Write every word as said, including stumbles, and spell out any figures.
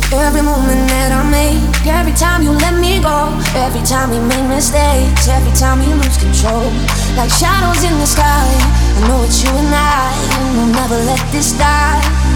Every moment that I make, every time you let me go, every time we make mistakes, every time you lose control, like shadows in the sky. I know it's you and I, and we'll never let this die.